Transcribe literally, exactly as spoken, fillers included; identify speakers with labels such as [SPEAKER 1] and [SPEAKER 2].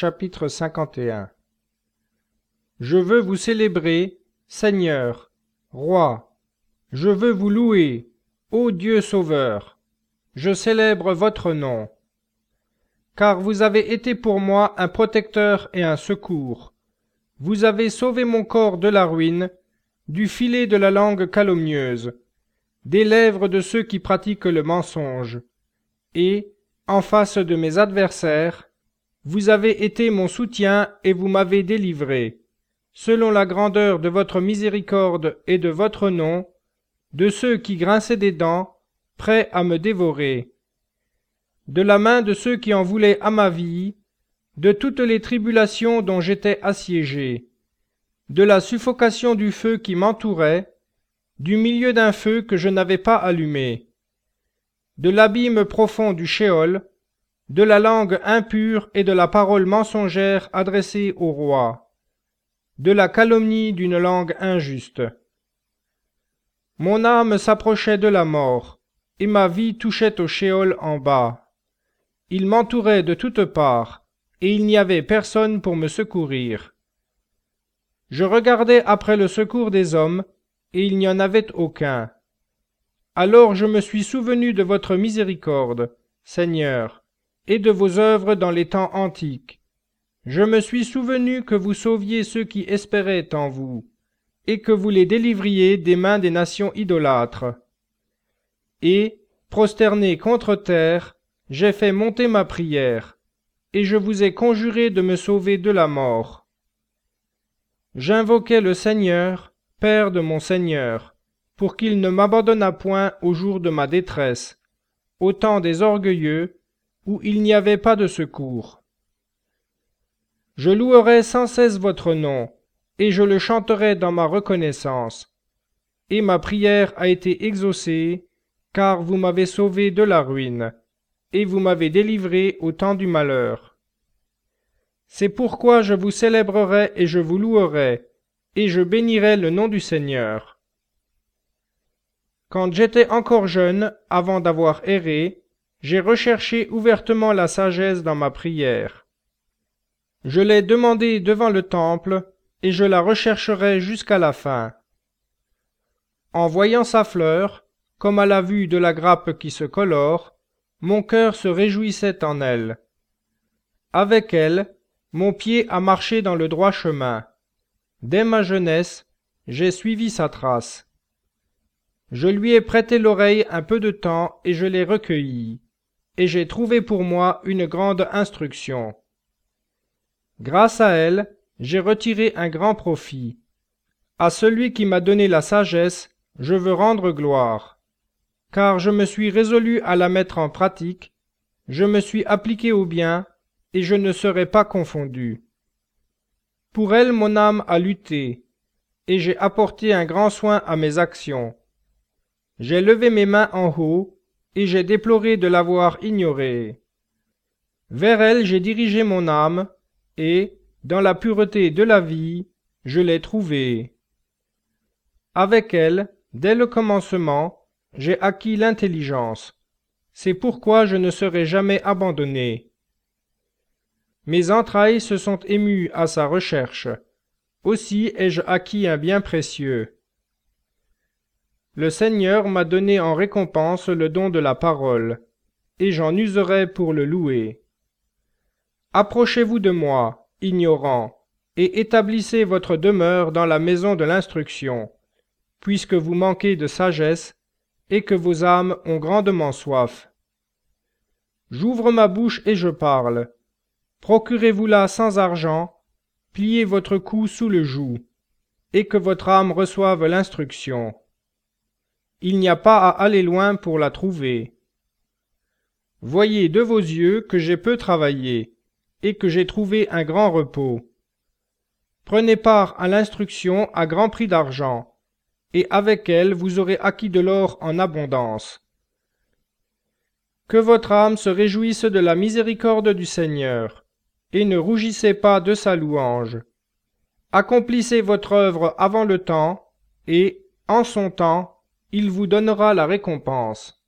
[SPEAKER 1] Chapitre cinquante et un. Je veux vous célébrer, Seigneur, Roi. Je veux vous louer, ô Dieu Sauveur. Je célèbre votre nom. Car vous avez été pour moi un protecteur et un secours. Vous avez sauvé mon corps de la ruine, du filet de la langue calomnieuse, des lèvres de ceux qui pratiquent le mensonge. Et, en face de mes adversaires, vous avez été mon soutien et vous m'avez délivré, selon la grandeur de votre miséricorde et de votre nom, de ceux qui grinçaient des dents, prêts à me dévorer, de la main de ceux qui en voulaient à ma vie, de toutes les tribulations dont j'étais assiégé, de la suffocation du feu qui m'entourait, du milieu d'un feu que je n'avais pas allumé, de l'abîme profond du Sheol, de la langue impure et de la parole mensongère adressée au roi, de la calomnie d'une langue injuste. Mon âme s'approchait de la mort, et ma vie touchait au Sheol en bas. Il m'entourait de toutes parts, et il n'y avait personne pour me secourir. Je regardais après le secours des hommes, et il n'y en avait aucun. Alors je me suis souvenu de votre miséricorde, Seigneur, et de vos œuvres dans les temps antiques. Je me suis souvenu que vous sauviez ceux qui espéraient en vous, et que vous les délivriez des mains des nations idolâtres. Et, prosterné contre terre, j'ai fait monter ma prière, et je vous ai conjuré de me sauver de la mort. J'invoquai le Seigneur, Père de mon Seigneur, pour qu'il ne m'abandonnât point au jour de ma détresse, au temps des orgueilleux, où il n'y avait pas de secours. Je louerai sans cesse votre nom, et je le chanterai dans ma reconnaissance. Et ma prière a été exaucée, car vous m'avez sauvé de la ruine, et vous m'avez délivré au temps du malheur. C'est pourquoi je vous célébrerai et je vous louerai, et je bénirai le nom du Seigneur. Quand j'étais encore jeune, avant d'avoir erré, j'ai recherché ouvertement la sagesse dans ma prière. Je l'ai demandée devant le temple, et je la rechercherai jusqu'à la fin. En voyant sa fleur, comme à la vue de la grappe qui se colore, mon cœur se réjouissait en elle. Avec elle, mon pied a marché dans le droit chemin. Dès ma jeunesse, j'ai suivi sa trace. Je lui ai prêté l'oreille un peu de temps et je l'ai recueillie, et j'ai trouvé pour moi une grande instruction. Grâce à elle, j'ai retiré un grand profit. À celui qui m'a donné la sagesse, je veux rendre gloire, car je me suis résolu à la mettre en pratique, je me suis appliqué au bien, et je ne serai pas confondu. Pour elle mon âme a lutté, et j'ai apporté un grand soin à mes actions. J'ai levé mes mains en haut, et j'ai déploré de l'avoir ignorée. Vers elle j'ai dirigé mon âme, et, dans la pureté de la vie, je l'ai trouvée. Avec elle, dès le commencement, j'ai acquis l'intelligence. C'est pourquoi je ne serai jamais abandonné. Mes entrailles se sont émues à sa recherche. Aussi ai-je acquis un bien précieux. Le Seigneur m'a donné en récompense le don de la parole, et j'en userai pour le louer. Approchez-vous de moi, ignorants, et établissez votre demeure dans la maison de l'instruction, puisque vous manquez de sagesse, et que vos âmes ont grandement soif. J'ouvre ma bouche et je parle. Procurez-vous-la sans argent, pliez votre cou sous le joug, et que votre âme reçoive l'instruction. Il n'y a pas à aller loin pour la trouver. Voyez de vos yeux que j'ai peu travaillé, et que j'ai trouvé un grand repos. Prenez part à l'instruction à grand prix d'argent, et avec elle vous aurez acquis de l'or en abondance. Que votre âme se réjouisse de la miséricorde du Seigneur, et ne rougissez pas de sa louange. Accomplissez votre œuvre avant le temps, et, en son temps, il vous donnera la récompense.